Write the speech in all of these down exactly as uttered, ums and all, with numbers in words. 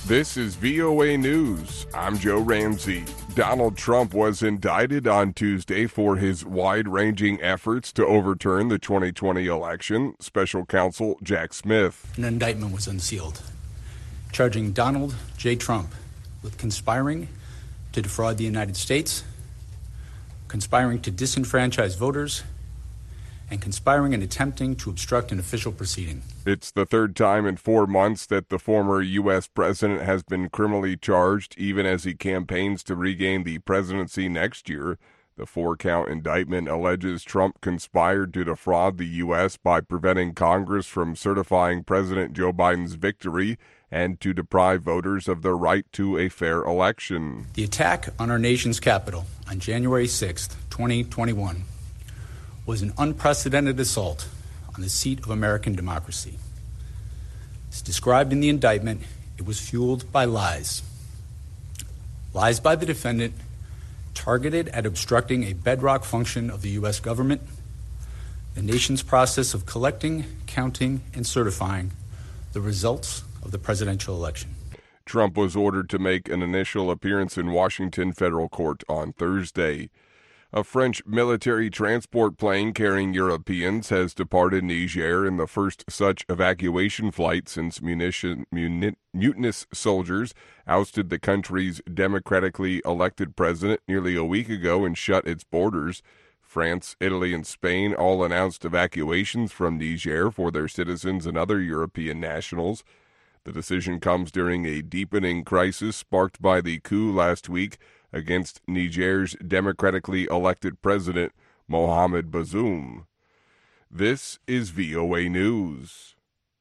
This is V O A News. I'm Joe Ramsey. Donald Trump was indicted on Tuesday for his wide-ranging efforts to overturn the twenty twenty election. Special counsel Jack Smith. An indictment was unsealed, charging Donald J. Trump with conspiring to defraud the United States, conspiring to disenfranchise voters, and conspiring and attempting to obstruct an official proceeding. It's the third time in four months that the former U S president has been criminally charged, even as he campaigns to regain the presidency next year. The four-count indictment alleges Trump conspired to defraud the U S by preventing Congress from certifying President Joe Biden's victory and to deprive voters of their right to a fair election. The attack on our nation's capital on January sixth, twenty twenty-one, was an unprecedented assault on the seat of American democracy. As described in the indictment, it was fueled by lies. Lies by the defendant targeted at obstructing a bedrock function of the U S government, the nation's process of collecting, counting, and certifying the results of the presidential election. Trump was ordered to make an initial appearance in Washington federal court on Thursday. A French military transport plane carrying Europeans has departed Niger in the first such evacuation flight since munition, muni, mutinous soldiers ousted the country's democratically elected president nearly a week ago and shut its borders. France, Italy, and Spain all announced evacuations from Niger for their citizens and other European nationals. The decision comes during a deepening crisis sparked by the coup last week against Niger's democratically elected president, Mohamed Bazoum. This is V O A News.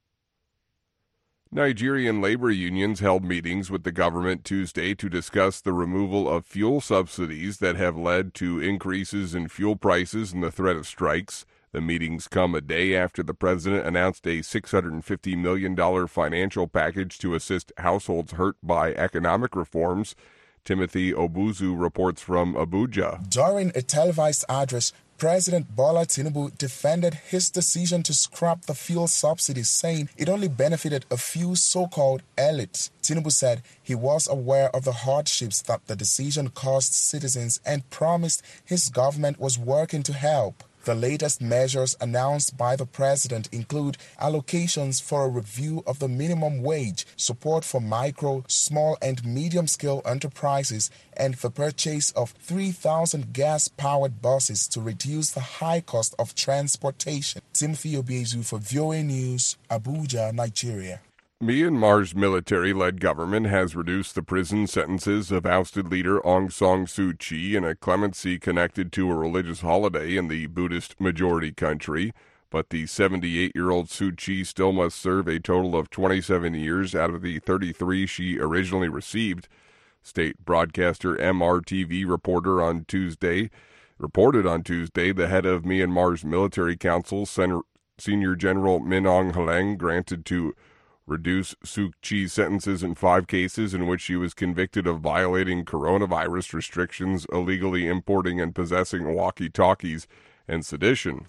Nigerian labor unions held meetings with the government Tuesday to discuss the removal of fuel subsidies that have led to increases in fuel prices and the threat of strikes. The meetings come a day after the president announced a six hundred fifty million dollars financial package to assist households hurt by economic reforms. Timothy Obuzu reports from Abuja. During a televised address, President Bola Tinubu defended his decision to scrap the fuel subsidies, saying it only benefited a few so-called elites. Tinubu said he was aware of the hardships that the decision caused citizens and promised his government was working to help. The latest measures announced by the president include allocations for a review of the minimum wage, support for micro, small, and medium-scale enterprises, and the purchase of three thousand gas-powered buses to reduce the high cost of transportation. Timothy Obiezu for V O A News, Abuja, Nigeria. Myanmar's military-led government has reduced the prison sentences of ousted leader Aung San Suu Kyi in a clemency connected to a religious holiday in the Buddhist-majority country, but the seventy-eight-year-old Suu Kyi still must serve a total of twenty-seven years out of the thirty-three she originally received. State broadcaster M R T V reporter on Tuesday reported on Tuesday the head of Myanmar's military council, Sen- Senior General Min Aung Hlaing, granted to reduce Suu Kyi's sentences in five cases in which she was convicted of violating coronavirus restrictions, illegally importing and possessing walkie-talkies, and sedition.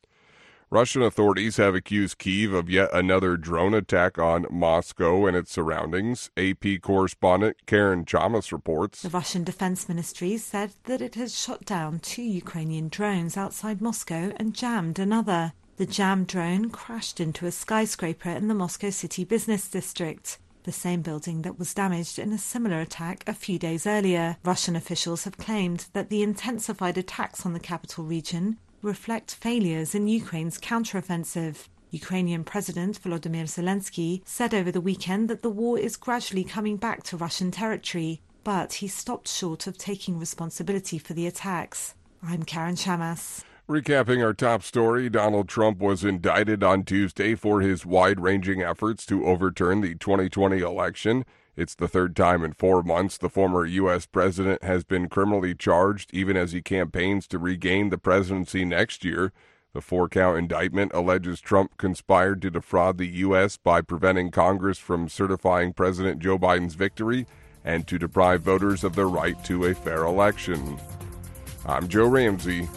Russian authorities have accused Kyiv of yet another drone attack on Moscow and its surroundings. A P correspondent Karen Chamas reports. The Russian Defense Ministry said that it has shot down two Ukrainian drones outside Moscow and jammed another. The jammed drone crashed into a skyscraper in the Moscow City business district, the same building that was damaged in a similar attack a few days earlier. Russian officials have claimed that the intensified attacks on the capital region reflect failures in Ukraine's counteroffensive. Ukrainian President Volodymyr Zelensky said over the weekend that the war is gradually coming back to Russian territory, but he stopped short of taking responsibility for the attacks. I'm Karen Chamas. Recapping our top story, Donald Trump was indicted on Tuesday for his wide-ranging efforts to overturn the twenty twenty election. It's the third time in four months the former U S president has been criminally charged, even as he campaigns to regain the presidency next year. The four-count indictment alleges Trump conspired to defraud the U S by preventing Congress from certifying President Joe Biden's victory and to deprive voters of their right to a fair election. I'm Joe Ramsey.